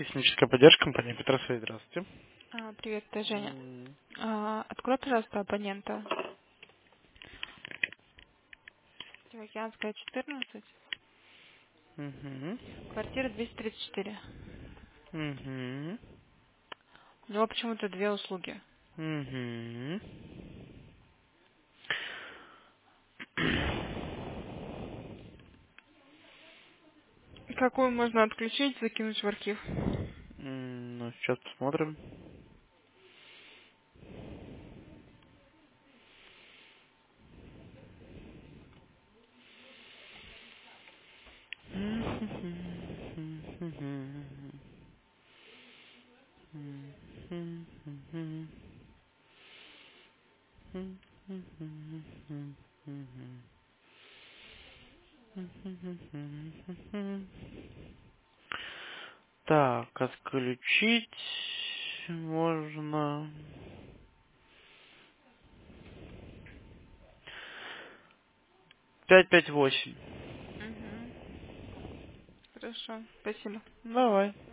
Техническая поддержка компании Петросвет. Здравствуйте. Привет, это Женя. М, Открой, пожалуйста, абонента. Тихоокеанская, 14, мгм, квартира 234. мгм, У него почему-то две услуги. мгм. Какую можно отключить, закинуть в архив? Ну, сейчас посмотрим. Так, отключить можно 558. Угу. Хорошо, спасибо. Давай.